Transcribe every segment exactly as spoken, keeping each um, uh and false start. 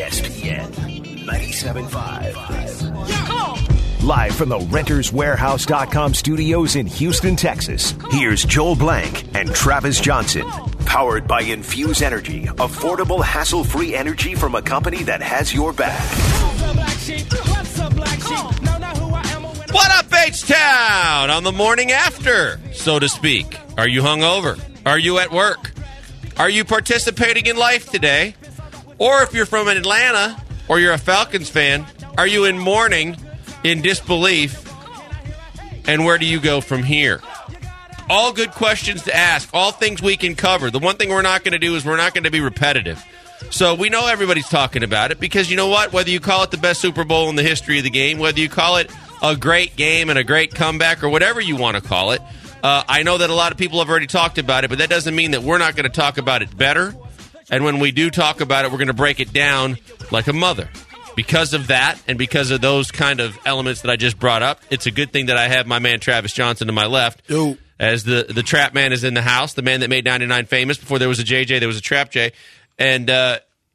S P N ninety-seven point five. Live from the Renters Warehouse dot com studios in Houston, Texas, here's Joel Blank and Travis Johnson. Powered by Infuse Energy, affordable, hassle-free energy from a company that has your back. What up, H-Town? On the morning after, so to speak. Are you hungover? Are you at work? Are you participating in life today? Or if you're from Atlanta or you're a Falcons fan, are you in mourning, in disbelief? And where do you go from here? All good questions to ask. All things we can cover. The one thing we're not going to do is we're not going to be repetitive. So we know everybody's talking about it because you know what? Whether you call it the best Super Bowl in the history of the game, whether you call it a great game and a great comeback or whatever you want to call it, uh, I know that a lot of people have already talked about it, but that doesn't mean that we're not going to talk about it better. And when we do talk about it, we're going to break it down like a mother. Because of that and because of those kind of elements that I just brought up, it's a good thing that I have my man Travis Johnson to my left. Yo. As the, the Trap Man is in the house, the man that made ninety-nine famous. Before there was a J J, there was a Trap J. And uh,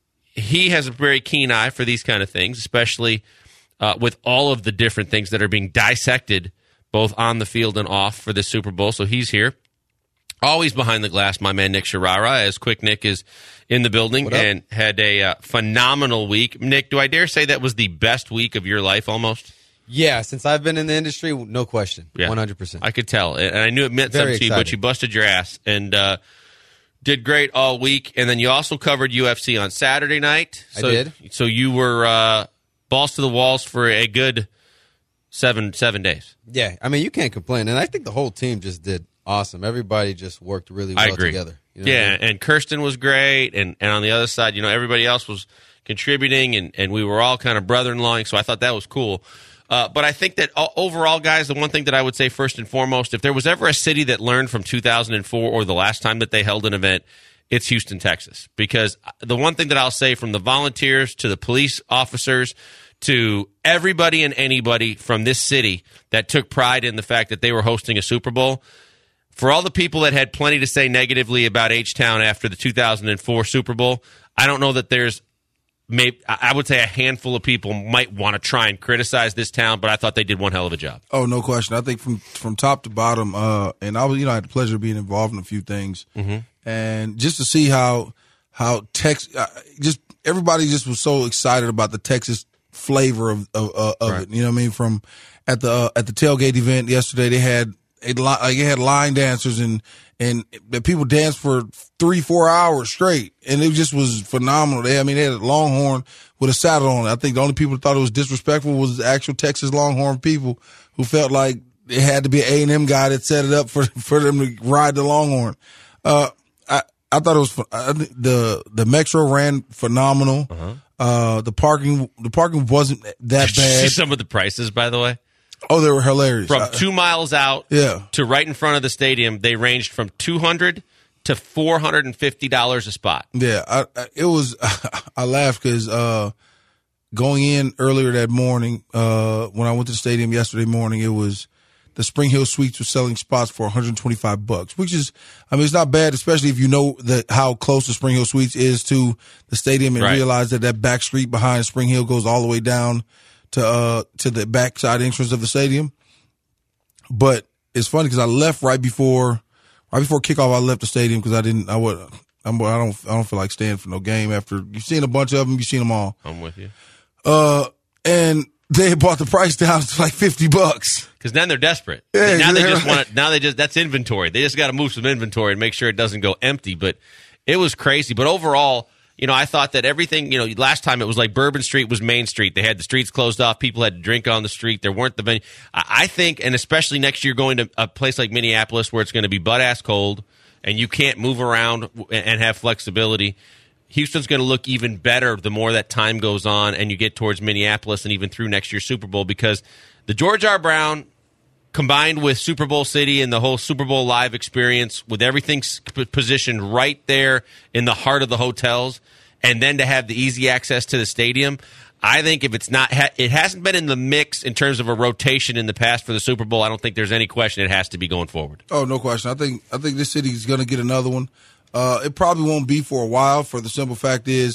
he has a very keen eye for these kind of things, especially uh, with all of the different things that are being dissected, both on the field and off for this Super Bowl. So he's here. Always behind the glass, my man Nick Sharara, as Quick Nick is in the building and had a uh, phenomenal week. Nick, do I dare say that was the best week of your life almost? Yeah, since I've been in the industry, no question, yeah. one hundred percent. I could tell, and I knew it meant Very something to you, excited. but you busted your ass and uh, did great all week. And then you also covered U F C on Saturday night. So, I did. So you were uh, balls to the walls for a good seven seven days. Yeah, I mean, you can't complain. And I think the whole team just did awesome. Everybody just worked really well I agree. together. You know yeah, what I mean? and Kirsten was great, and, and on the other side, you know, everybody else was contributing, and, and we were all kind of brother-in-lawing, so I thought that was cool. Uh, but I think that overall, guys, the one thing that I would say first and foremost, if there was ever a city that learned from two thousand four or the last time that they held an event, it's Houston, Texas. Because the one thing that I'll say from the volunteers to the police officers to everybody and anybody from this city that took pride in the fact that they were hosting a Super Bowl, for all the people that had plenty to say negatively about H-Town after the two thousand four Super Bowl, I don't know that there's Maybe, I would say a handful of people might want to try and criticize this town, but I thought they did one hell of a job. Oh, no question. I think from from top to bottom, uh, and I was, you know, I had the pleasure of being involved in a few things, mm-hmm. and just to see how how Tex, uh, just everybody just was so excited about the Texas flavor of of, uh, of right. it. You know what I mean? From at the uh, at the tailgate event yesterday, they had a like they had line dancers and and the people danced for three four hours straight, and it just was phenomenal. They, I mean, they had a Longhorn with a saddle on it. I think the only people who thought it was disrespectful was the actual Texas Longhorn people who felt like it had to be an A and M guy that set it up for for them to ride the Longhorn. Uh, I I thought it was I think the the Metro ran phenomenal. Uh-huh. Uh, the parking the parking wasn't that Did you bad. see some of the prices, by the way? Oh, they were hilarious. From I, two miles out yeah. to right in front of the stadium, they ranged from two hundred dollars to four hundred fifty dollars a spot. Yeah, I, I, it was. I laughed because uh, going in earlier that morning, uh, when I went to the stadium yesterday morning, it was the Spring Hill Suites was selling spots for one hundred twenty-five bucks, which is, I mean, it's not bad, especially if you know that how close the Spring Hill Suites is to the stadium and right. realize that that back street behind Spring Hill goes all the way down to uh to the backside entrance of the stadium. But it's funny because I left right before right before kickoff. I left the stadium because I didn't. I would. I'm, I don't. I don't feel like staying for no game after you've seen a bunch of them. You've seen them all. I'm with you. Uh, and they had brought the price down to like fifty bucks. Because then they're desperate. Yeah, now they right. just want to. Now they just that's inventory. They just got to move some inventory and make sure it doesn't go empty. But it was crazy. But overall, you know, I thought that everything, you know, last time it was like Bourbon Street was Main Street. They had the streets closed off. People had to drink on the street. There weren't the venue. I think, and especially next year going to a place like Minneapolis where it's going to be butt-ass cold and you can't move around and have flexibility, Houston's going to look even better the more that time goes on and you get towards Minneapolis and even through next year's Super Bowl because the George R. Brown combined with Super Bowl City and the whole Super Bowl live experience with everything positioned right there in the heart of the hotels and then to have the easy access to the stadium, I think if it's not, it hasn't been in the mix in terms of a rotation in the past for the Super Bowl. I don't think there's any question it has to be going forward. Oh, no question. I think I think this city is going to get another one. Uh, it probably won't be for a while for the simple fact is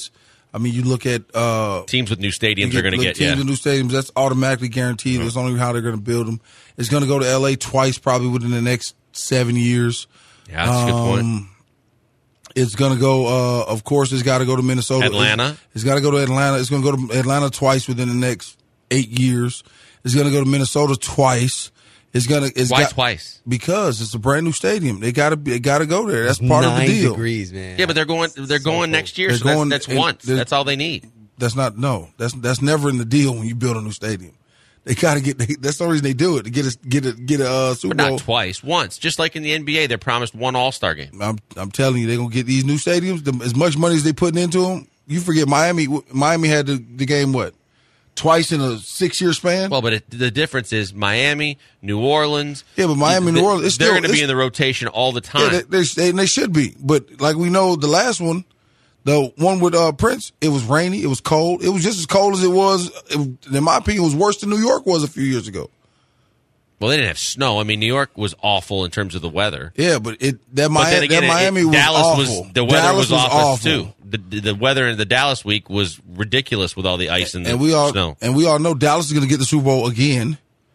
I mean, you look at uh, teams with new stadiums are going to get teams yeah. with new stadiums. That's automatically guaranteed. Mm-hmm. That's only how they're going to build them. It's going to go to L A twice, probably within the next seven years. Yeah, that's um, a good point. It's going to go. Uh, of course, it's got to go to Minnesota. Atlanta. It's, it's got to go to Atlanta. It's going to go to Atlanta twice within the next eight years. It's going to go to Minnesota twice. It's gonna. It's Why got, twice? Because it's a brand new stadium. They got to. They got to go there. That's part Nine of the deal. Degrees, man. Yeah, but they're going. They're so going cool. next year. They're so going, that's, that's once. That's all they need. That's not. No. That's that's never in the deal when you build a new stadium. They got to get. They, that's the reason they do it to get a get a get a uh, Super but Bowl. Not twice. Once. Just like in the N B A, they're promised one All Star game. I'm I'm telling you, they're gonna get these new stadiums. The, as much money as they putting into them, you forget Miami. Miami had the, the game what? Twice in a six-year span. Well, but it, the difference is Miami, New Orleans. Yeah, but Miami, the, New Orleans, it's they're still, going to be in the rotation all the time. Yeah, they, they, they should be. But like we know, the last one, the one with uh, Prince, it was rainy, it was cold. It was just as cold as it was. It, in my opinion, it was worse than New York was a few years ago. Well, they didn't have snow. I mean, New York was awful in terms of the weather. Yeah, but it that Miami, again, that Miami it, it, was Dallas awful. Was, the weather Dallas was, was awful awful too. The, the weather in the Dallas week was ridiculous with all the ice and, and the we all, snow. And we all know Dallas is going to get the Super Bowl again.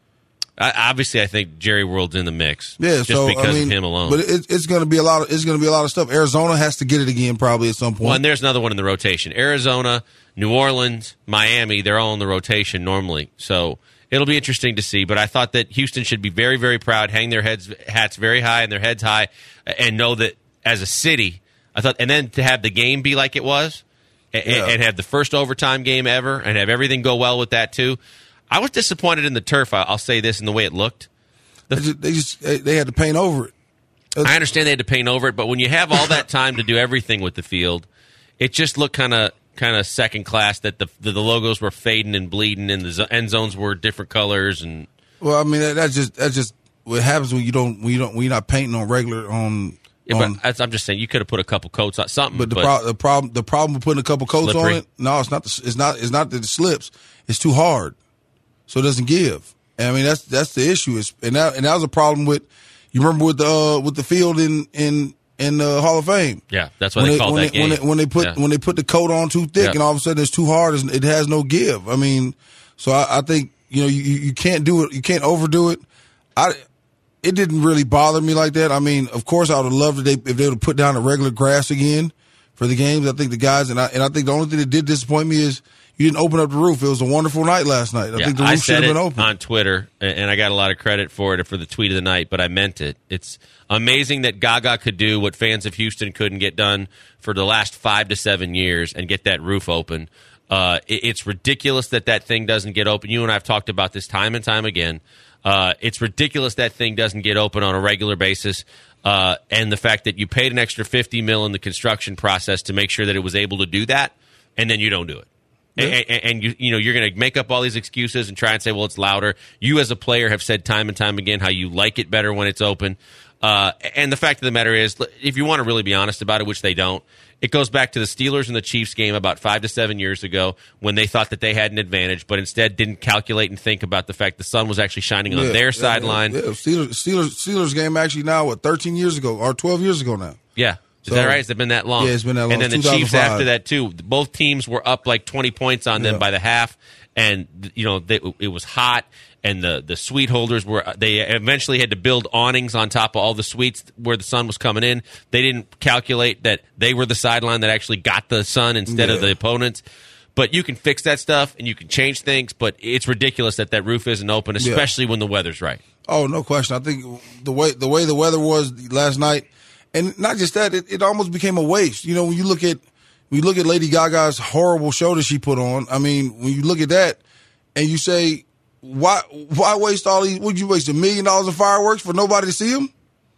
I, obviously, I think Jerry World's in the mix. Yeah, just so, because I mean, of him alone. But it, it's going to be a lot. Of, it's going to be a lot of stuff. Arizona has to get it again, probably at some point. Well, and there's another one in the rotation: Arizona, New Orleans, Miami. They're all in the rotation normally. So it'll be interesting to see. But I thought that Houston should be very, very proud, hang their heads hats very high and their heads high, and know that as a city, I thought, and then to have the game be like it was, and, yeah. and have the first overtime game ever, and have everything go well with that too. I was disappointed in the turf. I'll say this in the way it looked. The, they, just, they just they had to paint over it. That's, I understand they had to paint over it, but when you have all that time to do everything with the field, it just looked kind of kind of second class. That the, the the logos were fading and bleeding, and the end zones were different colors. And well, I mean that, that's just that's just what happens when you don't when you don't when you're not painting on regular on. Yeah, on, but I'm just saying you could have put a couple coats on something. But the, but pro- the problem the problem with putting a couple coats slippery. on it, no, it's not. The, it's not. It's not that it slips. It's too hard, so it doesn't give. And I mean that's that's the issue. Is and that and that was a problem with you remember with the uh, with the field in in in the Hall of Fame. Yeah, that's why when they, they called when that they, game. When they, when they put yeah. when they put the coat on too thick, yeah. and all of a sudden it's too hard. It has no give. I mean, so I, I think you know you you can't do it. You can't overdo it. I it didn't really bother me like that. I mean, of course, I would have loved if they if they would have put down the regular grass again for the games. I think the guys and I and I think the only thing that did disappoint me is you didn't open up the roof. It was a wonderful night last night. I yeah, think the I roof should said have been it open on Twitter, and I got a lot of credit for it for the tweet of the night. But I meant it. It's amazing that Gaga could do what fans of Houston couldn't get done for the last five to seven years and get that roof open. Uh, it, it's ridiculous that that thing doesn't get open. You and I have talked about this time and time again. Uh, it's ridiculous that thing doesn't get open on a regular basis. Uh, and the fact that you paid an extra fifty mil in the construction process to make sure that it was able to do that, and then you don't do it. Yeah. And, and you you know you're going to make up all these excuses and try and say, well, it's louder. You as a player have said time and time again how you like it better when it's open. Uh, and the fact of the matter is, if you want to really be honest about it, which they don't, it goes back to the Steelers and the Chiefs game about five to seven years ago when they thought that they had an advantage, but instead didn't calculate and think about the fact the sun was actually shining on yeah, their yeah, sideline. Yeah, yeah. Steelers, Steelers Steelers game actually now what thirteen years ago or twelve years ago now. Yeah. Is So, that right? Has it been that long? Yeah, it's been that long. And then the Chiefs after that, too. Both teams were up like twenty points on them Yeah. by the half. And, you know, they, it was hot. And the, the suite holders were, they eventually had to build awnings on top of all the suites where the sun was coming in. They didn't calculate that they were the sideline that actually got the sun instead Yeah. of the opponents. But you can fix that stuff and you can change things. But it's ridiculous that that roof isn't open, especially yeah. when the weather's right. Oh, no question. I think the way the way the weather was last night, and not just that, it, it almost became a waste. You know, when you look at when you look at Lady Gaga's horrible show that she put on, I mean, when you look at that and you say, why why waste all these? Would you waste a million dollars in fireworks for nobody to see them?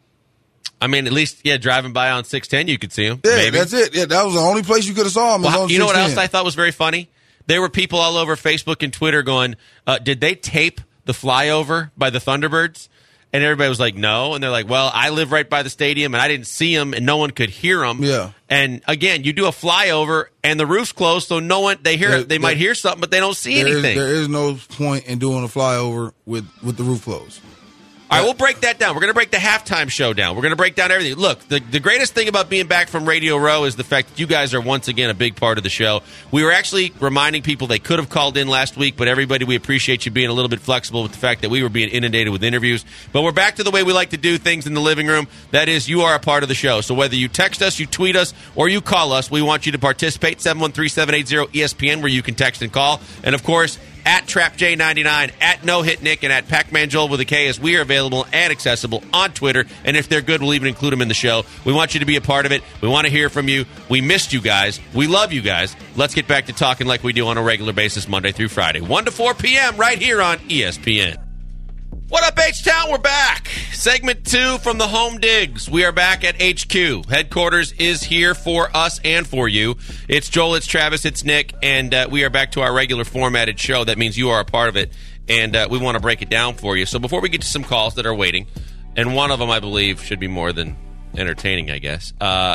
I mean, at least, yeah, driving by on six ten, you could see them. Yeah, maybe. that's it. Yeah, that was the only place you could have saw them. Well, you know what else I thought was very funny? There were people all over Facebook and Twitter going, uh, did they tape the flyover by the Thunderbirds? And everybody was like, no. And they're like, well, I live right by the stadium, and I didn't see them, and no one could hear them. Yeah. And, again, you do a flyover, and the roof's closed, so no one, they hear There- it. They there- might hear something, but they don't see There is, anything. there is no point in doing a flyover with, with the roof closed. All right, we'll break that down. We're going to break the halftime show down. We're going to break down everything. Look, the, the greatest thing about being back from Radio Row is the fact that you guys are once again a big part of the show. We were actually reminding people they could have called in last week, but everybody, we appreciate you being a little bit flexible with the fact that we were being inundated with interviews. But we're back to the way we like to do things in the living room. That is, you are a part of the show. So whether you text us, you tweet us, or you call us, we want you to participate. seven one three, seven eight zero, E S P N, where you can text and call. And, of course, at Trap J ninety-nine, at No Hit Nick, and at Pac-Man Joel with a K, as we are available and accessible on Twitter. And if they're good, we'll even include them in the show. We want you to be a part of it. We want to hear from you. We missed you guys. We love you guys. Let's get back to talking like we do on a regular basis Monday through Friday, one to four p.m. right here on E S P N. What up, H-Town? We're back. Segment two from the Home Digs. We are back at H Q. Headquarters is here for us and for you. It's Joel, it's Travis, it's Nick, and uh, we are back to our regular formatted show. That means you are a part of it, and uh, we want to break it down for you. So before we get to some calls that are waiting, and one of them, I believe, should be more than entertaining, I guess. Uh,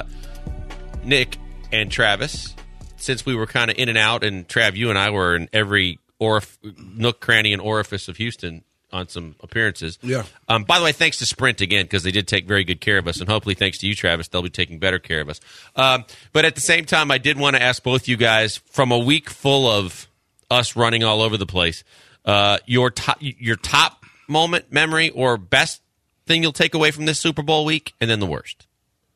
Nick and Travis, since we were kind of in and out, and Trav, you and I were in every orif- nook, cranny, and orifice of Houston on some appearances. Yeah. Um, by the way, thanks to Sprint again, because they did take very good care of us, and hopefully thanks to you, Travis, they'll be taking better care of us. Um, but at the same time, I did want to ask both you guys, from a week full of us running all over the place, uh, your top, your top moment, memory, or best thing you'll take away from this Super Bowl week, and then the worst.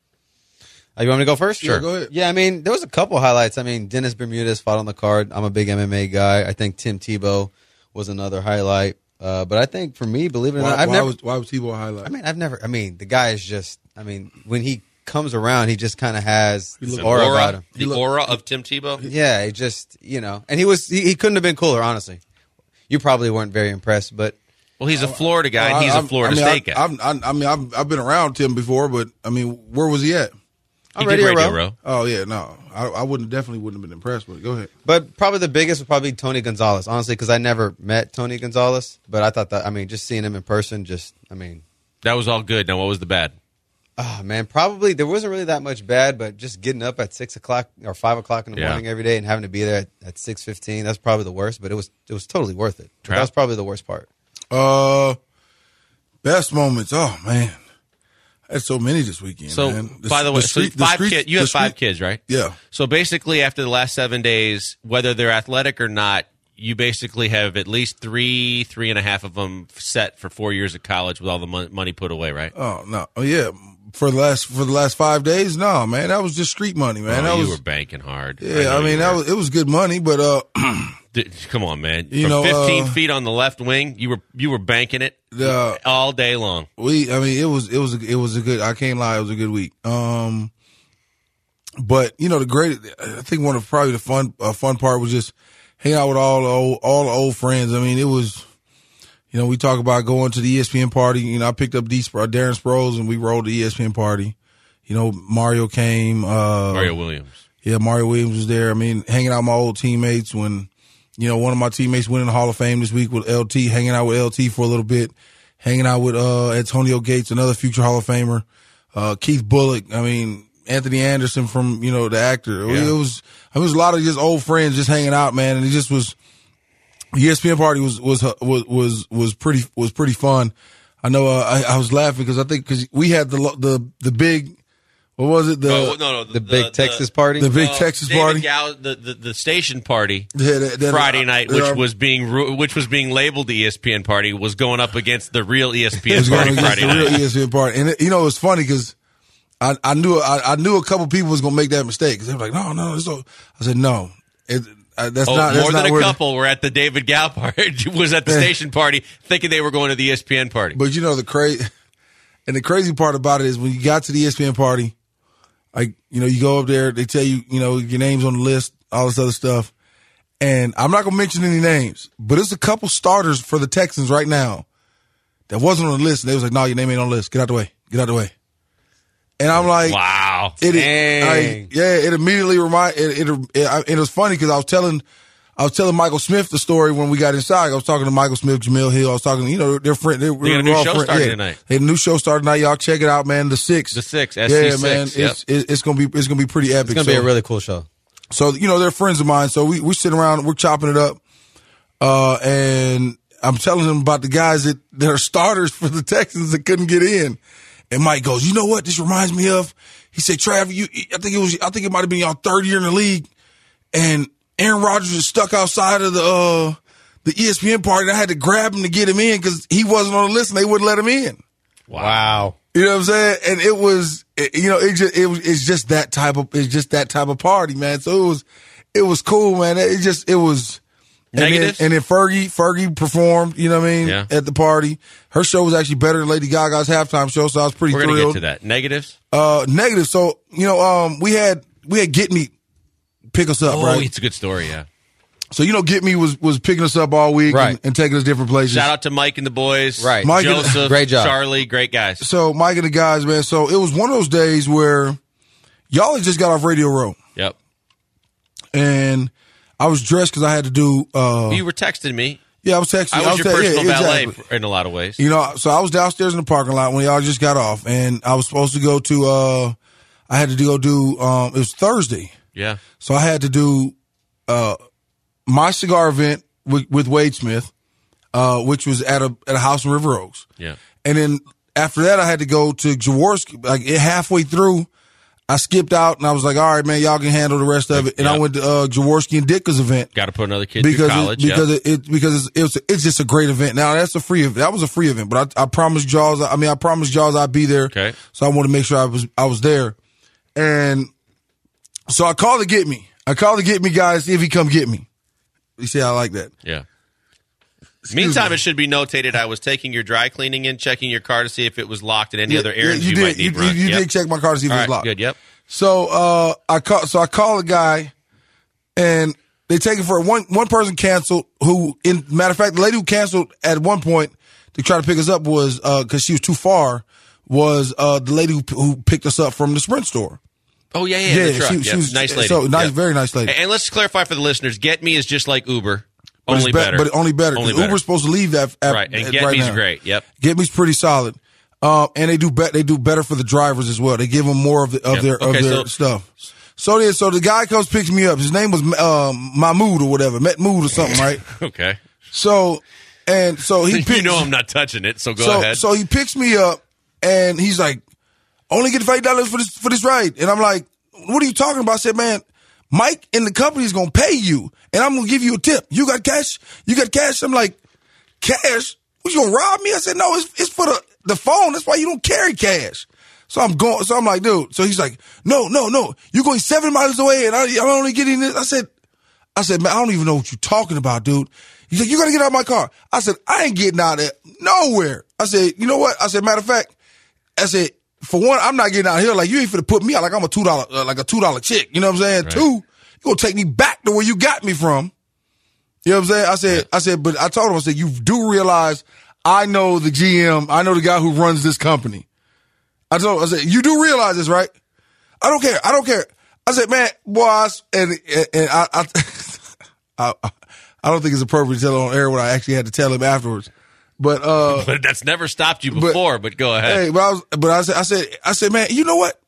Uh, you want me to go first? Yeah, go ahead. Yeah, I mean, there was a couple highlights. I mean, Dennis Bermudez fought on the card. I'm a big M M A guy. I think Tim Tebow was another highlight. Uh, but I think for me, believe it or Why, not, I've why never. was why was Tebow a highlight? I mean, I've never. I mean, the guy is just. I mean, when he comes around, he just kind of has this The aura, aura, about him. the aura of Tim Tebow? Yeah, he just you know, and he was he, he couldn't have been cooler. Honestly, you probably weren't very impressed, but Well, he's a Florida guy, and he's I, a Florida I mean, State guy. I, I, I mean, I've, I've been around Tim before, but I mean, where was he at? He I'm did Radio Radio Row. Row. Oh yeah, no, I, I wouldn't definitely wouldn't have been impressed. But go ahead. But probably the biggest was probably Tony Gonzalez, honestly, because I never met Tony Gonzalez. But I thought that, I mean, just seeing him in person, just, I mean, That was all good. Now, what was the bad? oh, man, probably there wasn't really that much bad, but just getting up at six o'clock or five o'clock in the Yeah. morning every day and having to be there at, at six fifteen, that's probably the worst. But it was it was totally worth it. But Trav? that was probably the worst part. Uh, best moments. Oh man, I had so many this weekend. So, man. The- by the way, street- so the five street- kids. You the have five street- kids, right? Yeah. So basically, after the last seven days, whether they're athletic or not, you basically have at least three, three and a half of them set for four years of college with all the mon- money put away, right? Oh no. Oh yeah. For the last for the last five days, no man, that was just street money, man. Oh, that you was were banking hard. yeah. know I, you mean, that were. was it was good money, but uh, D- Come on, man. You From know, fifteen uh, feet on the left wing, you were you were banking it the all day long. we. I mean, it was it was a, it was a good. I can't lie, it was a good week. Um, but you know, the great. I think one of probably the fun uh, fun part was just hanging out with all the old, all the old friends. I mean, it was. You know, we talk about going to the E S P N party. You know, I picked up D, Darren Sproles and we rolled the E S P N party. You know, Mario came. Uh, Mario Williams. Yeah, Mario Williams was there. I mean, hanging out with my old teammates when, you know, one of my teammates went in the Hall of Fame this week with L T, hanging out with L T for a little bit, hanging out with uh, Antonio Gates, another future Hall of Famer, uh, Keith Bullock. I mean, Anthony Anderson from, you know, the actor. Yeah. It was, I mean, it was a lot of just old friends just hanging out, man. And it just was, the E S P N party was, was, was, was, was pretty, was pretty fun. I know, uh, I, I was laughing because I think, because we had the, the, the big, what was it? The, Oh, no, no, The, big Texas party. the big uh, Texas David party. Gow- the, the the station party Yeah, that- that- Friday night, uh, which uh, was being ru- which was being labeled the E S P N party, was going up against the real E S P N was going party against Friday the night. real E S P N party. And it, you know, it was funny because I, I knew I, I knew a couple people was gonna make that mistake because they were like, no, no, it's so. I said, no, it, uh, that's Oh, not. That's more not than a where- couple were at the David Gow party. was at the Yeah. station party, thinking they were going to the E S P N party. But you know the crazy, and the crazy part about it is when you got to the E S P N party, like you know, you go up there, they tell you, you know, your name's on the list, all this other stuff, and I'm not gonna mention any names, but it's a couple starters for the Texans right now that wasn't on the list, and they was like, no, your name ain't on the list. Get out the way. Get out the way. And I'm like, Wow. It, Dang. like, yeah, it immediately remind it. It, it, it was funny because I was telling, I was telling Michael Smith the story when we got inside. I was talking to Michael Smith, Jamil Hill. I was talking, you know, they're friend. They, They got a new we're all show friend- starting yeah. tonight. They had a new show starting tonight. Y'all check it out, man. The six, The six, S C yeah, six, man. yep. It's it, it's gonna be it's gonna be pretty epic. It's gonna be So- a really cool show. so, you know, they're friends of mine. So we, we sit around, we're chopping it up. Uh, and I'm telling him about the guys that, that are starters for the Texans that couldn't get in. And Mike goes, you know what this reminds me of? He said, Trav, you, I think it was, I think it might have been your third year in the league. And Aaron Rodgers was stuck outside of the, uh, the E S P N party. And I had to grab him to get him in because he wasn't on the list and they wouldn't let him in. Wow. You know what I'm saying? And it was, it, you know, it just, it was, it's just that type of, it's just that type of party, man. So it was, it was cool, man. It just, it was. Negatives? And then, and then Fergie, Fergie performed, you know what I mean, yeah. at the party. Her show was actually better than Lady Gaga's halftime show, so I was pretty We're thrilled. We're going to get to that. Negatives? Uh, negative. So, you know, um, we had, we had Get Me pick us up, oh, right? It's a good story, yeah. So, you know, Get Me was, was picking us up all week right. and, and taking us different places. Shout out to Mike and the boys. Right. Mike Joseph, and, great job. Charlie, great guys. So, Mike and the guys, man. So, it was one of those days where y'all had just got off Radio Row. Yep. And I was dressed because I had to do. Uh, you were texting me. Yeah, I was texting. I was, I was your te- personal yeah, valet exactly. in a lot of ways. You know, so I was downstairs in the parking lot when y'all just got off, and I was supposed to go to. Uh, I had to go do. Um, it was Thursday, Yeah. so I had to do uh, my cigar event with, with Wade Smith, uh, which was at a at a house in River Oaks. Yeah. And then after that, I had to go to Jaworski. Like halfway through, I skipped out and I was like, all right, man, y'all can handle the rest of it. And Yep. I went to uh, Jaworski and Ditka's event. Got to put another kid Because through college. it, because yep. it, it because it's, it's it's just a great event. Now that's a free event. That was a free event, but I, I promised Jaws. I mean, I promised Jaws I'd be there. Okay. So I wanted to make sure I was I was there, and so I called to Get Me. I called to Get Me guys, see if he come get me. You see, I like that. Yeah. Excuse Meantime, me. it should be notated I was taking your dry cleaning in, checking your car to see if it was locked and any Yeah, other errands yeah, you, did. might need You, run. you, you Yep. did check my car to see if All it was right, locked. good. Yep. So uh, I call, so I call a guy, and they take it for one. One person canceled. Who, in matter of fact, the lady who canceled at one point to try to pick us up was because uh, she was too far. Was uh, the lady who, who picked us up from the Sprint store? Oh yeah, yeah, Yeah, the truck. she- Yep. she was- nice lady. so nice, Yep. very nice lady. And, and let's clarify for the listeners: Get Me is just like Uber, But it's only be- better. but only better. Only Because better. Uber's supposed to leave that at, right, and at- Get right Me's now. great. Yep. Get Me's pretty solid, um, and they do be- they do better for the drivers as well. They give them more of the, of Yep. their Okay, of their so- stuff. So then, so the guy comes picks me up. His name was um, Mahmood or whatever, Mahmood or something, right? Okay. So and so he picks, you know I'm not touching it, so go so, ahead. So he picks me up, and he's like, "Only get five dollars for this for this ride." And I'm like, "What are you talking about?" I said, "Man, Mike and the company is gonna pay you, and I'm gonna give you a tip. You got cash? You got cash?" I'm like, "Cash? What, you gonna rob me?" I said, "No, it's it's for the the phone. That's why you don't carry cash." So I'm going. So I'm like, "Dude." So he's like, "No, no, no. You're going seven miles away, and I, I'm only getting this." I said, "I said, man, I don't even know what you're talking about, dude." He's like, "You gotta get out of my car." I said, "I ain't getting out of there nowhere." I said, "You know what?" I said, "Matter of fact," I said, "For one, I'm not getting out here. Like you ain't finna put me out like I'm a two dollar uh, like a two dollar chick. You know what I'm saying? Right. Two, you gonna take me back to where you got me from." You know what I'm saying? I said, yeah. I said, but I told him, I said, you do realize I know the G M, I know the guy who runs this company. I told him, I said, you do realize this, right? I don't care. I don't care. I said, man, boss, and and I I, I, I don't think it's appropriate to tell on air what I actually had to tell him afterwards. But uh, but that's never stopped you before. But, but go ahead. Hey, but I was, but I said, I said, I said, man, you know what?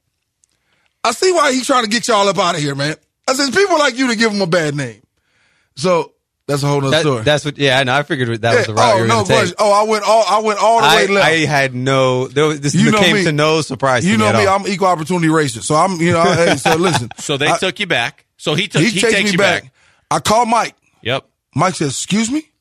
I see why he's trying to get y'all up out of here, man. I said, people like you to give him a bad name. So that's a whole nother That, story. that's what. Yeah, I know. I figured that was the Yeah, route oh, you were no going to take. question. Oh, I went all, I went all the I, way left. I had no. There was, this You know came me. to no surprise. you to know me, me, at all. I'm equal opportunity racist. So I'm, you know, hey, so listen. So they I, took you back. So he took. he, He, takes takes me you back. back. I call Mike. Yep. Mike says, "Excuse me."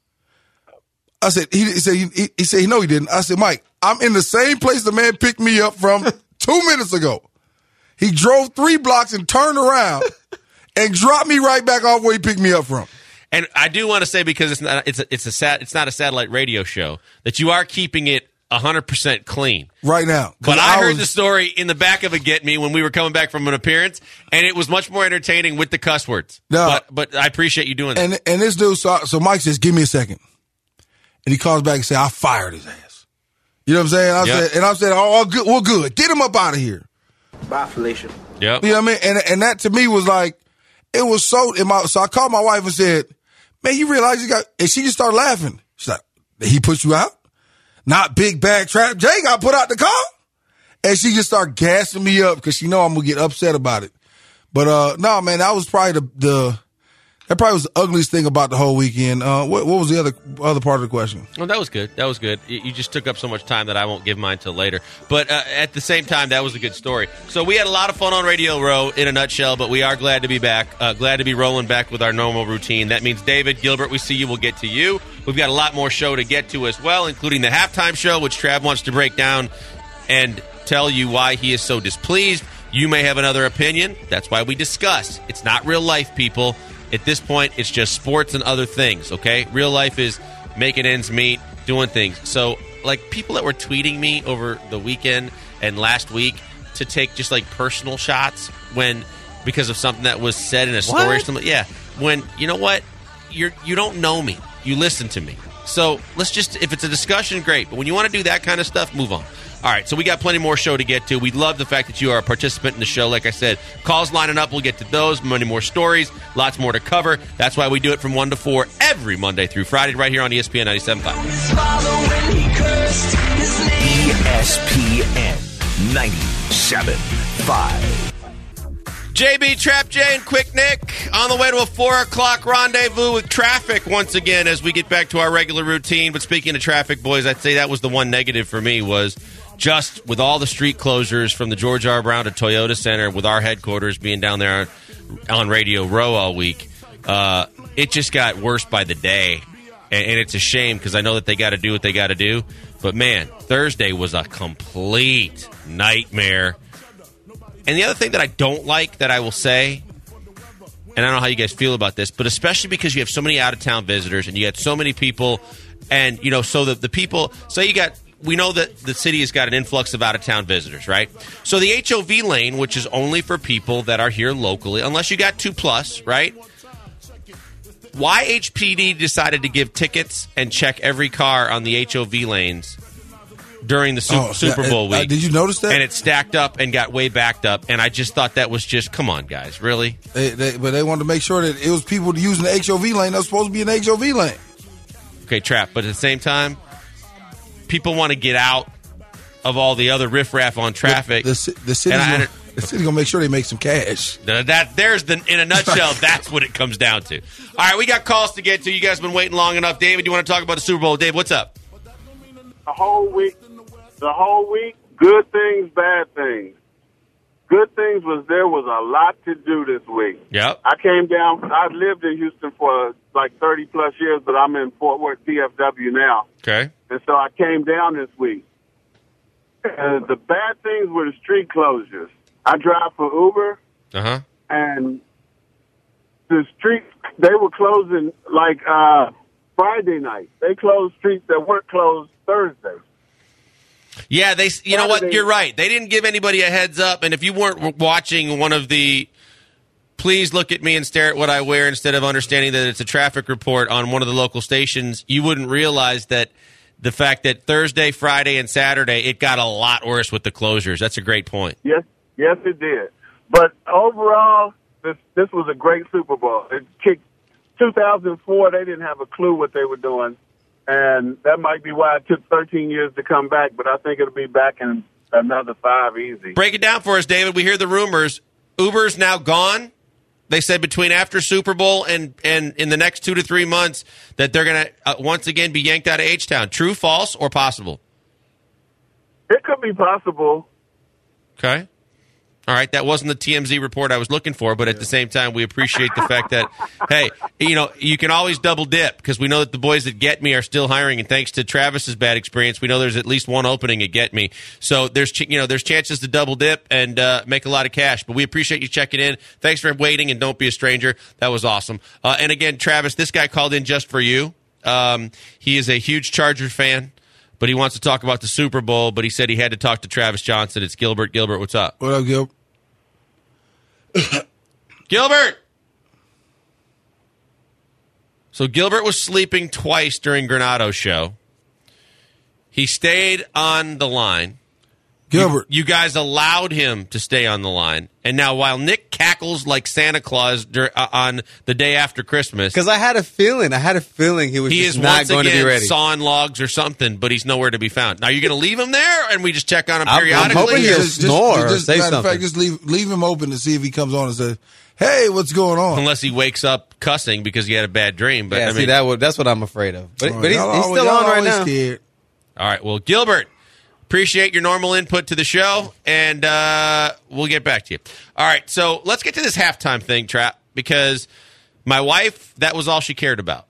I said, he, he said, he, he said, no, he didn't. I said, Mike, I'm in the same place the man picked me up from two minutes ago. He drove three blocks and turned around and dropped me right back off where he picked me up from. And I do want to say, because it's not it's a, it's a sat, it's not a satellite radio show, that you are keeping it one hundred percent clean. Right now. But I, I heard was- the story in the back of a Get Me when we were coming back from an appearance, and it was much more entertaining with the cuss words. No. But but I appreciate you doing that. And and this dude, so, so Mike says, "Give me a second," and he calls back and says, "I fired his ass." You know what I'm saying? I Yep. said, and I said, "Oh, all good, well, good. Get him up out of here." Bye, Felicia. Yep. You know what I mean? And and that to me was like, it was so. In my, so I called my wife and said, "Man, you realize you got?" And she just started laughing. She's like, "Did he put you out? Not big bag trap. Jay got put out the car." And she just started gassing me up because she know I'm gonna get upset about it. But uh no, man, that was probably the the that probably was the ugliest thing about the whole weekend. Uh, what, what was the other other part of the question? Well, that was good. That was good. You you just took up so much time that I won't give mine till later. But uh, at the same time, that was a good story. So we had a lot of fun on Radio Row in a nutshell, but we are glad to be back. Uh, glad to be rolling back with our normal routine. That means David Gilbert, we see you. We'll get to you. We've got a lot more show to get to as well, including the halftime show, which Trav wants to break down and tell you why he is so displeased. You may have another opinion. That's why we discuss. It's not real life, people. At this point, it's just sports and other things, okay? Real life is making ends meet, doing things. So, like, people that were tweeting me over the weekend and last week to take just, like, personal shots when because of something that was said in a story or something. Yeah. When, you know what? You're, you don't know me. You listen to me. So, let's just, if it's a discussion, great. But when you want to do that kind of stuff, move on. All right, so we got plenty more show to get to. We love the fact that you are a participant in the show. Like I said, calls lining up. We'll get to those. Many more stories. Lots more to cover. That's why we do it from one to four every Monday through Friday right here on E S P N ninety-seven point five. E S P N ninety-seven point five. J B, Trap J, and Quick Nick on the way to a four o'clock rendezvous with traffic once again as we get back to our regular routine. But speaking of traffic, boys, I'd say that was the one negative for me was just with all the street closures from the George R. Brown to Toyota Center with our headquarters being down there on Radio Row all week, uh, it just got worse by the day. And, and it's a shame because I know that they got to do what they got to do. But, man, Thursday was a complete nightmare. And the other thing that I don't like that I will say, and I don't know how you guys feel about this, but especially because you have so many out-of-town visitors and you got so many people, and, you know, so the, the people, say you got, we know that the city has got an influx of out-of-town visitors, right? So the H O V lane, which is only for people that are here locally, unless you got two plus, right? Why H P D decided to give tickets and check every car on the H O V lanes during the Super, oh, Super Bowl uh, week. Did you notice that? And it stacked up and got way backed up. And I just thought that was just, come on, guys, really? They, they, but they wanted to make sure that it was people using the H O V lane that was supposed to be an H O V lane. Okay, Trap. But at the same time, people want to get out of all the other riffraff on traffic. The, the, the city's I, gonna, the city's going to make sure they make some cash. That there's the in a nutshell. That's what it comes down to. All right, we got calls to get to. You guys have been waiting long enough. David, you want to talk about the Super Bowl? Dave, what's up? The whole week. The whole week, good things, bad things. Good things was there was a lot to do this week. Yep. I came down. I lived in Houston for like thirty plus years, but I'm in Fort Worth, D F W now. Okay. And so I came down this week. Uh, the bad things were the street closures. I drive for Uber, uh-huh. and the streets, they were closing like uh, Friday night. They closed streets that weren't closed Thursday. Yeah, they. You know what? You're right. They didn't give anybody a heads up. And if you weren't watching one of the please look at me and stare at what I wear instead of understanding that it's a traffic report on one of the local stations, you wouldn't realize that the fact that Thursday, Friday, and Saturday, it got a lot worse with the closures. That's a great point. Yes, yes, it did. But overall, this this was a great Super Bowl. It kicked two thousand four. They didn't have a clue what they were doing. And that might be why it took thirteen years to come back, but I think it'll be back in another five easy. Break it down for us, David. We hear the rumors. Uber's now gone. They said between after Super Bowl and, and in the next two to three months that they're going to uh, once again be yanked out of H-Town. True, false, or possible? It could be possible. Okay. All right, that wasn't the T M Z report I was looking for, but at the same time, we appreciate the fact that, hey, you know, you can always double dip because we know that the boys at Get Me are still hiring, and thanks to Travis's bad experience, we know there's at least one opening at Get Me. So there's, ch- you know, there's chances to double dip and uh, make a lot of cash. But we appreciate you checking in. Thanks for waiting, and don't be a stranger. That was awesome. Uh, and again, Travis, this guy called in just for you. Um, he is a huge Charger fan. But he wants to talk about the Super Bowl, but he said he had to talk to Travis Johnson. It's Gilbert. Gilbert, what's up? What up, Gil? Gilbert! So Gilbert was sleeping twice during Granado's show. He stayed on the line. Gilbert. You, you guys allowed him to stay on the line. And now while Nick cackles like Santa Claus dur- uh, on the day after Christmas. Because I had a feeling. I had a feeling he was he just is not once going again to be ready. sawing logs or something, but he's nowhere to be found. Now, you're going to leave him there and we just check on him I'm- I'm periodically? hoping he'll Just- just- snore or just- say matter of something. fact, just leave leave him open to see if he comes on and says, hey, what's going on? Unless he wakes up cussing because he had a bad dream. But yeah, I see, mean, that would, that's what I'm afraid of. But, Oh, but he's, y'all he's always- still y'all on right always now. scared. all right. Well, Gilbert, appreciate your normal input to the show, and uh, we'll get back to you. All right. So let's get to this halftime thing, Trap, because my wife, that was all she cared about.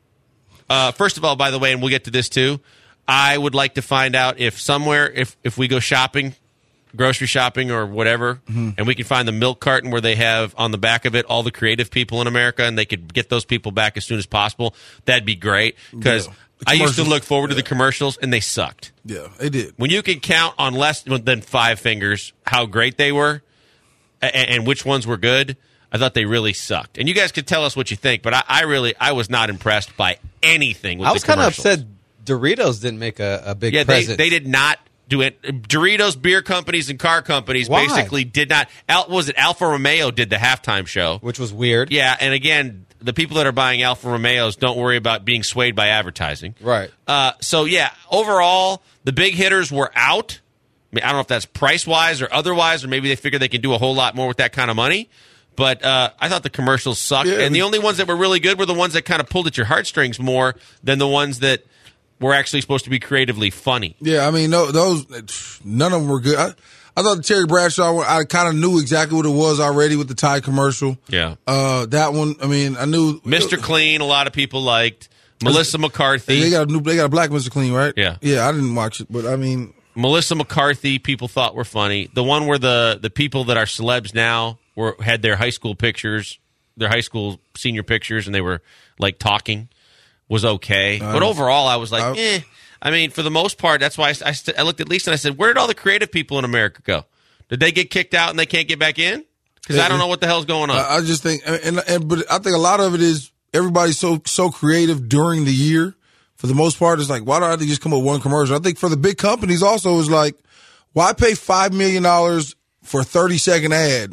Uh, first of all, by the way, and we'll get to this too, I would like to find out if somewhere, if, if we go shopping, grocery shopping or whatever, mm-hmm. and we can find the milk carton where they have on the back of it all the creative people in America, and they could get those people back as soon as possible, that'd be great. Because yeah. I used to look forward yeah. to the commercials, and they sucked. Yeah, they did. When you can count on less than five fingers how great they were and, and which ones were good, I thought they really sucked. And you guys could tell us what you think, but I, I really I was not impressed by anything with I was the kind of commercials. upset Doritos didn't make a, a big Yeah, they, present. they did not do it. Doritos, beer companies, and car companies Why? basically did not. Al, what was it Alfa Romeo did the halftime show, which was weird. Yeah, and again, the people that are buying Alfa Romeos don't worry about being swayed by advertising. Right. Uh, so, yeah, overall, the big hitters were out. I mean, I don't know if that's price-wise or otherwise, or maybe they figure they can do a whole lot more with that kind of money. But uh, I thought the commercials sucked. Yeah, and the we- only ones that were really good were the ones that kind of pulled at your heartstrings more than the ones that were actually supposed to be creatively funny. Yeah, I mean, no, those none of them were good. I, I thought the Terry Bradshaw, I kind of knew exactly what it was already with the Tide commercial. Yeah. Uh, that one, I mean, I knew Mister Clean, a lot of people liked. Melissa McCarthy. They got a new, they got a black Mister Clean, right? Yeah. Yeah, I didn't watch it, but I mean, Melissa McCarthy, people thought were funny. The one where the, the people that are celebs now were had their high school pictures, their high school senior pictures, and they were like talking was okay. Uh, but overall, I was like, I- eh. I mean, for the most part, that's why I, I, st- I looked at Lisa and I said, where did all the creative people in America go? Did they get kicked out and they can't get back in? Because I don't know what the hell's going on. I, I just think, and, and but I think a lot of it is everybody's so so creative during the year. For the most part, it's like, why don't they just come up with one commercial? I think for the big companies also is like, why pay five million dollars for a thirty second ad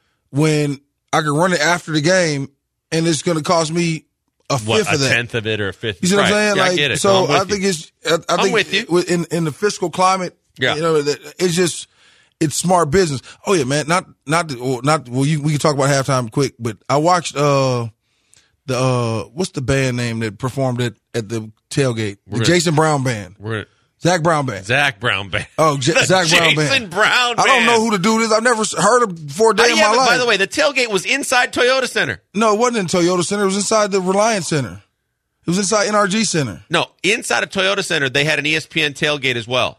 when I can run it after the game and it's going to cost me a fifth what, of a that? tenth of it or a fifth? You see what right. I'm saying? Yeah, like, I get it. So No, I'm with I think you. it's, I, I I'm think with you. in in the fiscal climate, Yeah. you know, that it's just it's smart business. Oh yeah, man. Not not well, not well. You, we can talk about halftime quick, but I watched uh the uh what's the band name that performed it at the tailgate? The gonna- Jason Brown band, We're Zach Brown band. Zach Brown Band. Oh, J- The Zach Brown Jason band. Brown I don't Band. know who the dude is. I've never heard of before a day Uh, in yeah, my but life. by the way, the tailgate was inside Toyota Center. No, it wasn't in Toyota Center. It was inside the Reliance Center. It was inside N R G Center. No, inside of Toyota Center, they had an E S P N tailgate as well.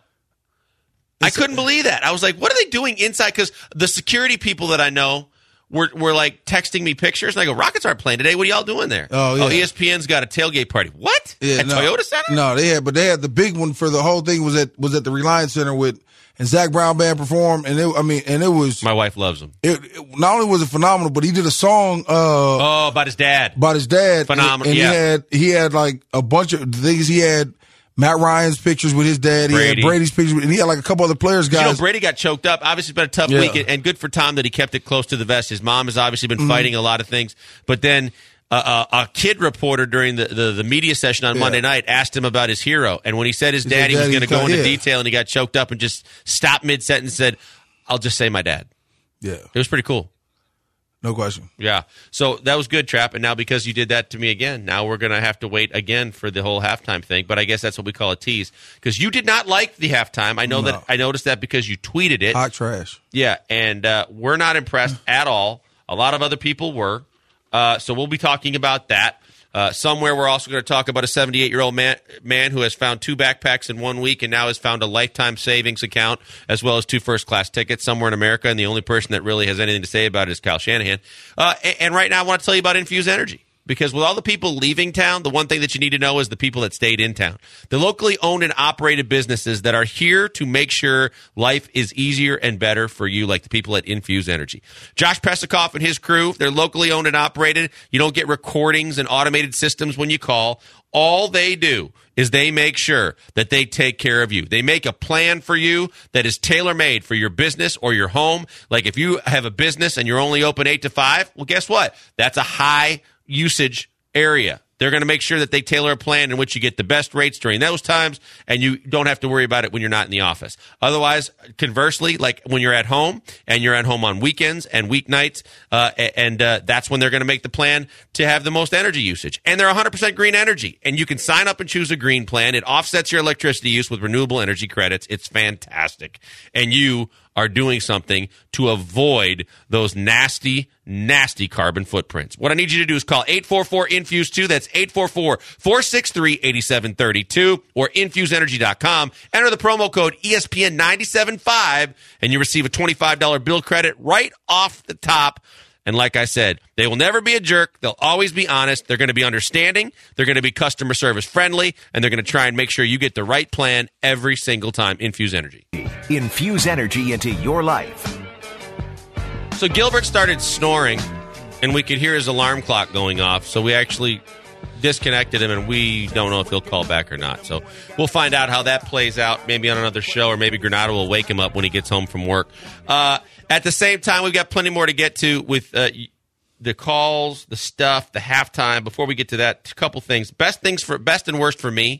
I couldn't believe that. I was like, what are they doing inside? Because the security people that I know were, were like texting me pictures. And I go, Rockets aren't playing today. What are y'all doing there? Oh, yeah. E S P N's got a tailgate party. What? Yeah, At no. Toyota Center? No, they had, but they had the big one for the whole thing was at was at the Reliance Center with and Zach Brown band performed, and it, I mean, and it was My wife loves him. it, it- not only was it phenomenal, but he did a song uh Oh, about his dad. about his dad. Phenomenal, and, and yeah. he had he had like a bunch of things. He had Matt Ryan's pictures with his dad. He Brady. had Brady's pictures, and he had like a couple other players, You guys. know, Brady got choked up. Obviously, it's been a tough Yeah. week, and good for Tom that he kept it close to the vest. His mom has obviously Mm-hmm. been fighting a lot of things. But then uh, uh, a kid reporter during the, the, the media session on Yeah. Monday night asked him about his hero. And when he said his dad, he was daddy going to go cut- into yeah. detail, and he got choked up and just stopped mid-sentence and said, I'll just say my dad. yeah, It was pretty cool. no question. Yeah. So that was good, Trap. And now because you did that to me again, now we're going to have to wait again for the whole halftime thing. But I guess that's what we call a tease. Because you did not like the halftime. I know No. that I noticed that because you tweeted it. Hot trash. Yeah, and uh, we're not impressed at all. A lot of other people were. Uh, so we'll be talking about that. Uh, somewhere we're also going to talk about a seventy-eight-year-old man, man who has found two backpacks in one week and now has found a lifetime savings account as well as two first-class tickets somewhere in America, and the only person that really has anything to say about it is Kyle Shanahan. Uh, and, and right now I want to tell you about Infuse Energy. Because with all the people leaving town, the one thing that you need to know is the people that stayed in town. The locally owned and operated businesses that are here to make sure life is easier and better for you, like the people at Infuse Energy. Josh Pesikoff and his crew, they're locally owned and operated. You don't get recordings and automated systems when you call. All they do is they make sure that they take care of you. They make a plan for you that is tailor-made for your business or your home. Like if you have a business and you're only open eight to five, well, guess what? That's a high usage area. They're going to make sure that they tailor a plan in which you get the best rates during those times, and you don't have to worry about it when you're not in the office. Otherwise, conversely, like when you're at home and you're at home on weekends and weeknights, uh, and uh, that's when they're going to make the plan to have the most energy usage. And they're one hundred percent green energy, and you can sign up and choose a green plan. It offsets your electricity use with renewable energy credits. It's fantastic. And you are doing something to avoid those nasty, nasty carbon footprints. What I need you to do is call eight four four infuse two. That's eight four four, four six three, eight seven three two or infuse energy dot com. Enter the promo code E S P N nine seven five and you receive a twenty-five dollars bill credit right off the top. And like I said, they will never be a jerk. They'll always be honest. They're going to be understanding. They're going to be customer service friendly, and they're going to try and make sure you get the right plan every single time. Infuse Energy. Infuse energy into your life. So Gilbert started snoring, and we could hear his alarm clock going off. So we actually disconnected him, and we don't know if he'll call back or not. So we'll find out how that plays out, maybe on another show, or maybe Granado will wake him up when he gets home from work. Uh, at the same time, we've got plenty more to get to with uh, the calls, the stuff, the halftime. Before we get to that, a couple things. Best things for best and worst for me.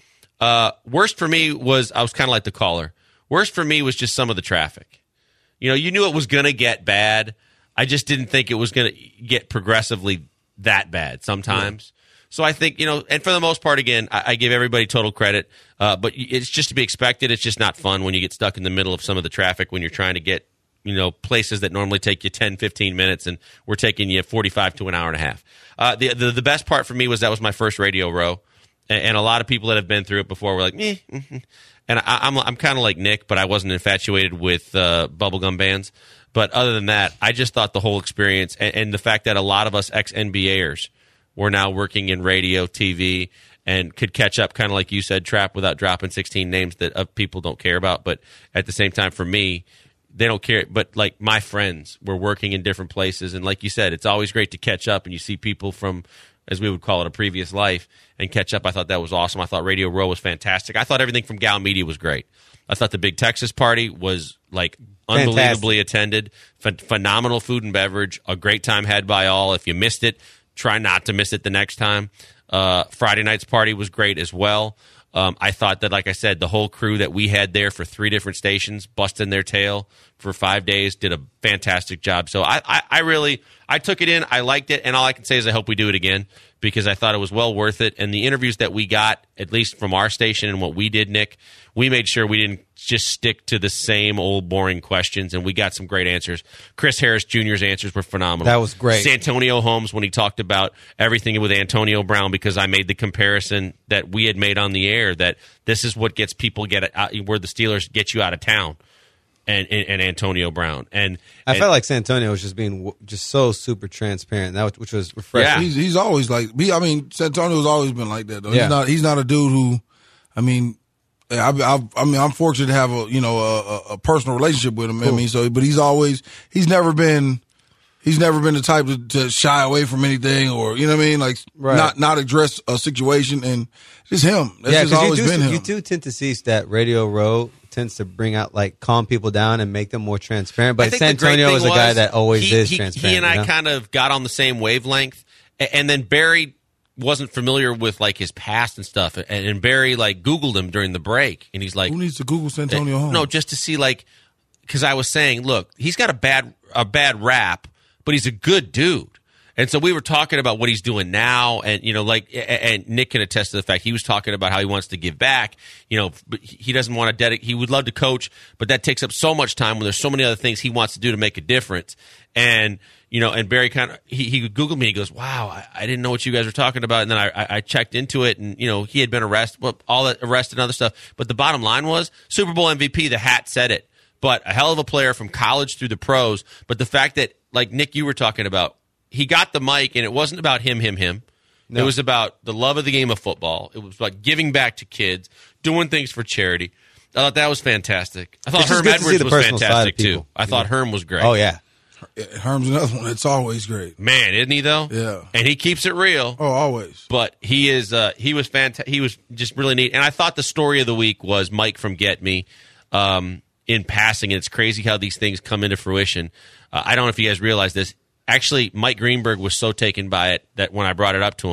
Uh, worst for me was I was kind of like the caller. Worst for me was just some of the traffic. You know, you knew it was going to get bad. I just didn't think it was going to get progressively that bad sometimes. Yeah. So I think, you know, and for the most part, again, I, I give everybody total credit, uh, but it's just to be expected. It's just not fun when you get stuck in the middle of some of the traffic when you're trying to get, you know, places that normally take you ten, fifteen minutes, and we're taking you forty-five to an hour and a half. Uh, the, the the best part for me was that was my first radio row, and, and a lot of people that have been through it before were like, meh. Mm-hmm. And I, I'm I'm kind of like Nick, but I wasn't infatuated with uh, bubblegum bands. But other than that, I just thought the whole experience, and, and the fact that a lot of us ex-N B A ers were now working in radio, T V, and could catch up, kind of like you said, Trap, without dropping sixteen names that uh, people don't care about. But at the same time, for me, they don't care. But like my friends were working in different places, and like you said, it's always great to catch up and you see people from, as we would call it, a previous life, and catch up. I thought that was awesome. I thought Radio Row was fantastic. I thought everything from Gal Media was great. I thought the Big Texas Party was like unbelievably fantastic. Attended, Ph- phenomenal food and beverage, a great time had by all. If you missed it, try not to miss it the next time. Uh, Friday night's party was great as well. Um, I thought that, like I said, the whole crew that we had there for three different stations, busting their tail for five days, did a fantastic job. So I, I, I really, I took it in. I liked it. And all I can say is I hope we do it again because I thought it was well worth it. And the interviews that we got, at least from our station and what we did, Nick, we made sure we didn't just stick to the same old boring questions, and we got some great answers. Chris Harris Junior's answers were phenomenal. That was great. Santonio Holmes, when he talked about everything with Antonio Brown, because I made the comparison that we had made on the air, that this is what gets people get out, where the Steelers get you out of town, and, and, and Antonio Brown. And I and, felt like Santonio was just being just so super transparent, that was, which was refreshing. Yeah. He's, he's always like, he, I mean, Santonio's always been like that, though. Yeah. He's not, he's not a dude who, I mean, I, I, I mean, I'm fortunate to have a, you know, a, a personal relationship with him. Cool. I mean, so, but he's always, he's never been, he's never been the type to, to shy away from anything, or, you know what I mean? Like, right. not, not address a situation, and just him. That's yeah, just always you do, been him. You do tend to see that Radio Row tends to bring out, like, calm people down and make them more transparent. But Santonio is a guy that always he, is he, transparent. He and I you know? kind of got on the same wavelength, and then Barry wasn't familiar with like his past and stuff, and, and Barry like Googled him during the break, and he's like, "Who needs to Google Santonio Holmes?" No, just to see, like, because I was saying, look, he's got a bad a bad rap, but he's a good dude, and so we were talking about what he's doing now, and you know, like, and Nick can attest to the fact he was talking about how he wants to give back, you know, but he doesn't want to dedicate. He would love to coach, but that takes up so much time when there's so many other things he wants to do to make a difference, and. You know, and Barry kind of, he, he Googled me. He goes, wow, I, I didn't know what you guys were talking about. And then I, I, I checked into it, and, you know, he had been arrested, well, all that arrested and other stuff. But the bottom line was Super Bowl M V P, the hat said it. But a hell of a player from college through the pros. But the fact that, like Nick, you were talking about, he got the mic, and it wasn't about him, him, him. No. It was about the love of the game of football. It was about giving back to kids, doing things for charity. I thought that was fantastic. I thought it's Herm Edwards was fantastic, too. I thought Herm was great. Oh, yeah. Herm's another one. It's always great. Man, isn't he though? Yeah. And he keeps it real. Oh, always. But he is uh, he was fantastic. He was just really neat. And I thought the story of the week was Mike from Get Me um, in passing. And it's crazy how these things come into fruition. Uh, I don't know if you guys realize this. Actually, Mike Greenberg was so taken by it that when I brought it up to him,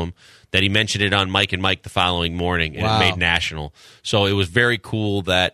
that he mentioned it on Mike and Mike the following morning, and Wow. it made national. So it was very cool that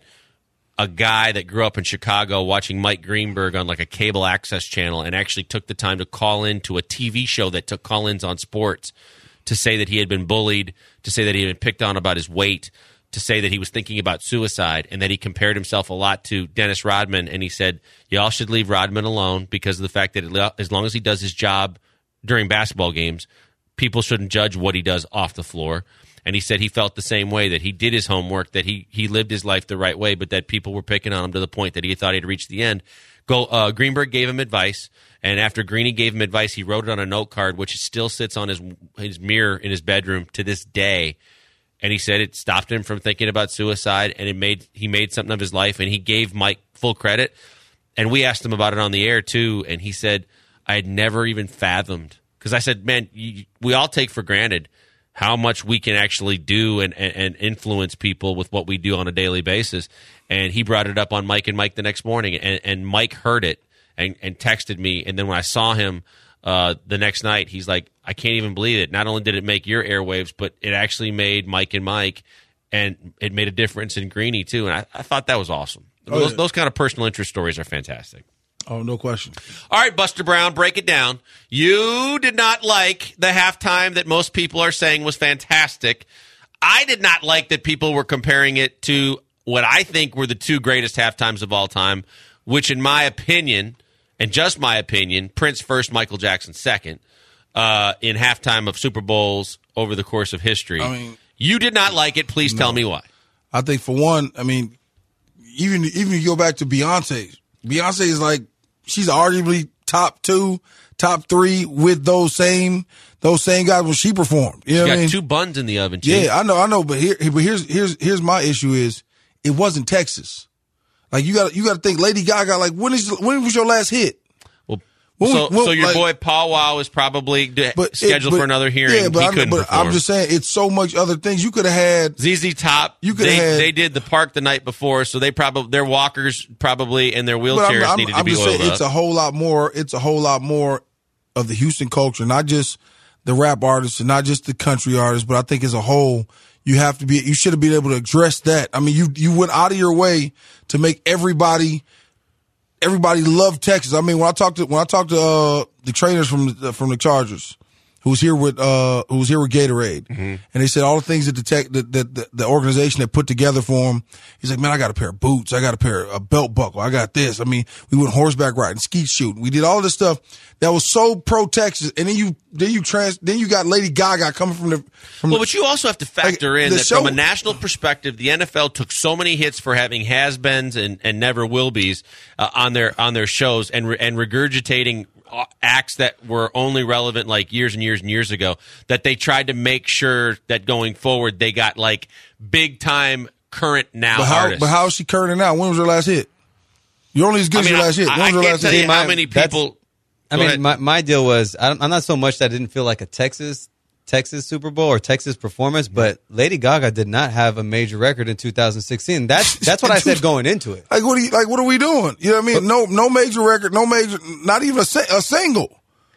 a guy that grew up in Chicago watching Mike Greenberg on like a cable access channel and actually took the time to call in to a T V show that took call-ins on sports to say that he had been bullied, to say that he had been picked on about his weight, to say that he was thinking about suicide, and that he compared himself a lot to Dennis Rodman. And he said, y'all should leave Rodman alone because of the fact that as long as he does his job during basketball games, people shouldn't judge what he does off the floor. And he said he felt the same way, that he did his homework, that he he lived his life the right way, but that people were picking on him to the point that he thought he'd reached the end. Go, uh, Greenberg gave him advice, and after Greeny gave him advice, he wrote it on a note card, which still sits on his his mirror in his bedroom to this day. And he said it stopped him from thinking about suicide, and it made he made something of his life, and he gave Mike full credit. And we asked him about it on the air, too, and he said, I had never even fathomed. Because I said, man, you, we all take for granted how much we can actually do and, and, and influence people with what we do on a daily basis. And he brought it up on Mike and Mike the next morning, and, and Mike heard it and, and texted me. And then when I saw him uh, the next night, he's like, I can't even believe it. Not only did it make your airwaves, but it actually made Mike and Mike, and it made a difference in Greeny, too. And I, I thought that was awesome. Oh, those, yeah. those kind of personal interest stories are fantastic. Oh, no question. All right, Buster Brown, break it down. You did not like the halftime that most people are saying was fantastic. I did not like that people were comparing it to what I think were the two greatest halftimes of all time, which in my opinion, and just my opinion, Prince first, Michael Jackson second, uh, in halftime of Super Bowls over the course of history. I mean, you did not like it. Please no. tell me why. I think for one, I mean, even even if you go back to Beyonce, Beyonce is like, she's arguably top two, top three with those same those same guys when she performed. You know You what got I mean? two buns in the oven, Chief. Yeah, I know, I know, but here, but here's here's here's my issue is it wasn't Texas. Like you got you got to think, Lady Gaga. Like when is when was your last hit? Well, When so, we- when- so your like- boy Paul Wow is probably d- But it- scheduled but- for another hearing. Yeah, but, he I'm, couldn't but perform. I'm just saying it's so much other things you could have had. Z Z Top. You could they, have had- they did the park the night before, so they probably their walkers probably and their But wheelchairs I'm, I'm, needed I'm to be just oiled saying it's up. a whole lot more. It's a whole lot more of the Houston culture, not just the rap artists and not just the country artists, but I think as a whole, you have to be. You should have been able to address that. I mean, you you went out of your way to make everybody. Everybody loved Texas. I mean, when I talked to when I talked to uh, the trainers from the, from the Chargers, who was here with uh, who was here with Gatorade, Mm-hmm. and they said all the things that the tech that the, the, the organization had put together for him. He's like, man, I got a pair of boots, I got a pair of a belt buckle, I got this. I mean, we went horseback riding, skeet shooting, we did all this stuff that was so pro Texas, and then you then you trans then you got Lady Gaga coming from the from Well, the, but you also have to factor Like, in the that show- from a national perspective, the N F L took so many hits for having has-beens and, and never will-be's uh, on their on their shows and re- and regurgitating uh, acts that were only relevant like years and years and years ago, that they tried to make sure that going forward they got like big-time current now but how artists. but how is she current now? When was her last hit? You're only as good I mean, as your last hit. When I, I was her can't last tell hit? you how My- many that's- people. I Go mean, ahead. my, my deal was I don't, I'm not so much that I didn't feel like a Texas Texas Super Bowl or Texas performance, but Lady Gaga did not have a major record in two thousand sixteen. That's that's what I said going into it. Like what? Are you, like what are we doing? You know what I mean? No, no major record, no major, not even a, si- a single.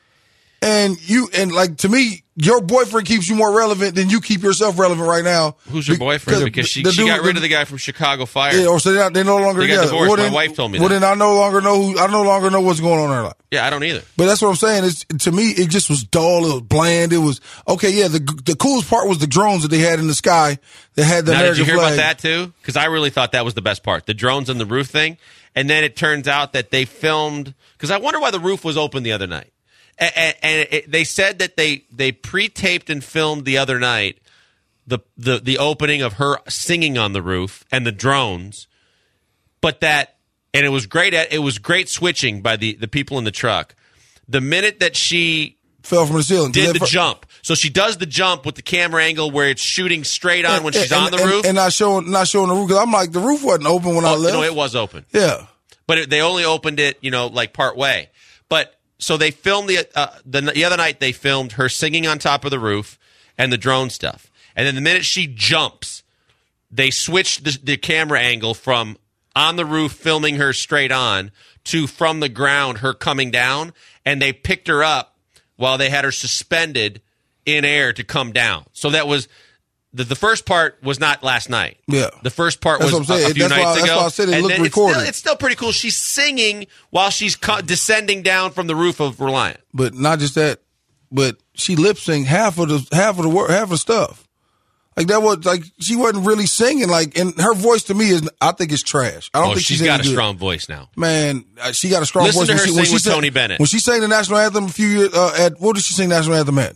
And you and like to me, your boyfriend keeps you more relevant than you keep yourself relevant right now. Who's your boyfriend? Because she, the she dude- got rid of the guy from Chicago Fire. Yeah, or so they're, not, they're no longer They got together. divorced. Well, My then- wife told me Well, that. then I no longer know who. I no longer know what's going on in her life. Yeah, I don't either. But that's what I'm saying. Is to me, it just was dull. It was bland. It was okay. Yeah, the the coolest part was the drones that they had in the sky that had the Now, did American you hear flag. about that too? Because I really thought that was the best part, the drones on the roof thing. And then it turns out that they filmed, because I wonder why the roof was open the other night. And, and, and it, they said that they, they pre-taped and filmed the other night the, the the opening of her singing on the roof and the drones, but that and it was great. At, it was great switching by the, the people in the truck. The minute that she Fell from the ceiling. did That the fir- jump, so she does the jump with the camera angle where it's shooting straight on when she's and, on the and, roof. and not showing not showing the roof because I'm like the roof wasn't open when I Oh, left. no, it was open. Yeah. But it, they only opened it, you know, like part way. But so they filmed the, uh, the the other night. They filmed her singing on top of the roof and the drone stuff. And then the minute she jumps, they switched the, the camera angle from on the roof filming her straight on to from the ground her coming down. And they picked her up while they had her suspended in air to come down. So that was the, the first part was not last night. Yeah. The first part That's was what I'm a, saying. a few That's nights why, ago. that's why I said it and looked then it's recorded. still, it's still pretty cool. She's singing while she's co- descending down from the roof of Reliant. But not just that, but she lip synced half of the half of the work, half of the stuff. Like that was like she wasn't really singing. Like, and her voice to me is, I think it's trash. I don't Oh, think she's she's got a any good. strong voice now. Man, uh, she got a strong Listen voice. to when her she, when sing she with sang, Tony Bennett. When she sang the national anthem a few years uh, at what did she sing national anthem at?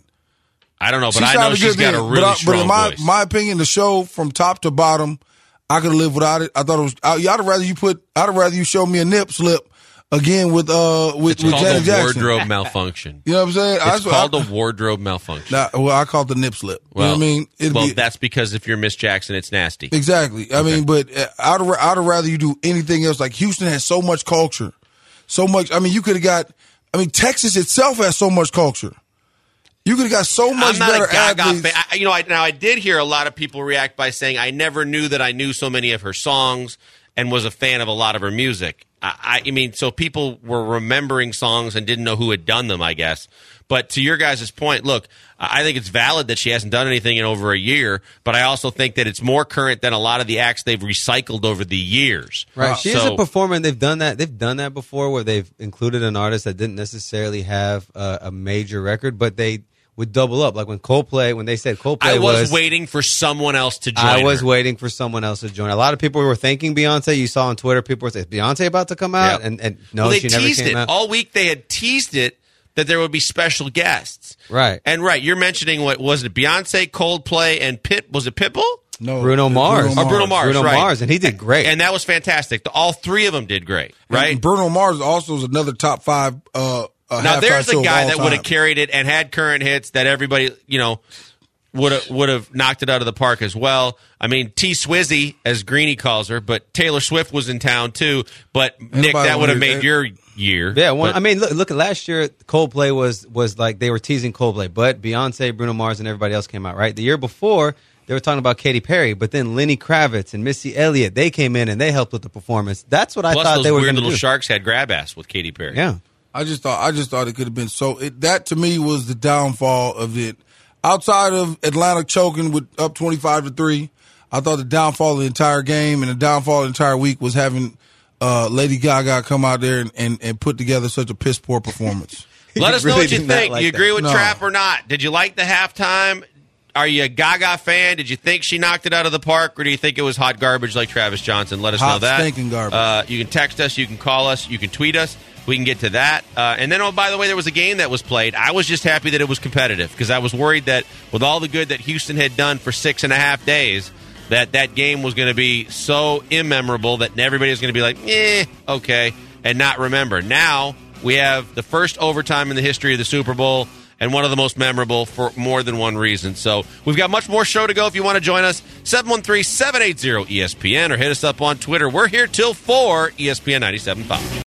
I don't know, but She I know sounded she's good got then. a really but, I, strong but in my voice. my opinion, the show from top to bottom, I could have lived without it. I thought it was. I, I'd rather you put. I'd rather you show me a nip slip again with uh with, it's with called Janet a Jackson. wardrobe malfunction. You know what I'm saying? It's That's what called I, a wardrobe malfunction. Nah, well, I call it the nip slip. well, you know what I mean? It'd well, be, that's because if you're Miss Jackson, it's nasty. exactly. I mean, but uh, I'd I'd rather you do anything else. Like Houston has so much culture, so much. I mean, you could have got. I mean, Texas itself has so much culture. You could have got so much I'm not better a Gaga athletes. fan. I, you know, I, now I did hear a lot of people react by saying, I never knew that I knew so many of her songs and was a fan of a lot of her music. I, I mean, so people were remembering songs and didn't know who had done them, I guess. But to your guys' point, look, I think it's valid that she hasn't done anything in over a year, but I also think that it's more current than a lot of the acts they've recycled over the years. Right. She is So- a performer, and they've done that. They've done that before, where they've included an artist that didn't necessarily have a, a major record, but they would double up. Like when Coldplay, when they said Coldplay I was, was waiting for someone else to join I was her. waiting for someone else to join. A lot of people were thanking Beyonce. You saw on Twitter, people were saying, "Is Beyonce about to come out?" Yeah. And, and no, well, they she never teased came it out. all week. They had teased it that there would be special guests, Right. And right, you're mentioning what was it? Beyonce, Coldplay, and Pit. Was it Pitbull? no, Bruno Mars. Oh, Bruno Mars, Bruno right. Mars, and he did great. And that was fantastic. The- All three of them did great, right? And Bruno Mars also is another top five. Uh, uh, Now halftime there's show a of guy all that would have time. carried it and had current hits that everybody, you know, would have would have knocked it out of the park as well. I mean, T Swizzy, as Greeny calls her, but Taylor Swift was in town too. But Nick, Anybody that would have wanna- made your year. Yeah, one, But- I mean, look, look at last year. Coldplay was was like they were teasing Coldplay, but Beyonce, Bruno Mars, and everybody else came out. Right, the year before they were talking about Katy Perry, but then Lenny Kravitz and Missy Elliott, they came in and they helped with the performance. That's what I plus thought those they were weird going to little do. sharks had grab ass with Katy Perry. Yeah, I just thought I just thought it could have been so. It, that to me was the downfall of it. Outside of Atlanta choking with up twenty five to three, I thought the downfall of the entire game and the downfall of the entire week was having uh, Lady Gaga come out there and, and, and put together such a piss poor performance. Let us know Really what you did not think. like you that. agree with No. Trap or not? Did you like the halftime? Are you a Gaga fan? Did you think she knocked it out of the park, or do you think it was hot garbage like Travis Johnson? Let us Hot, know that. stinking garbage. Uh, you can text us. You can call us. You can tweet us. We can get to that. Uh, and then, oh, by the way, there was a game that was played. I was just happy that it was competitive because I was worried that with all the good that Houston had done for six and a half days, that that game was going to be so immemorable that everybody was going to be like, eh, okay, and not remember. Now we have the first overtime in the history of the Super Bowl and one of the most memorable for more than one reason. So we've got much more show to go. If you want to join us, seven one three, seven eight zero, E S P N or hit us up on Twitter. We're here till four, E S P N ninety-seven point five.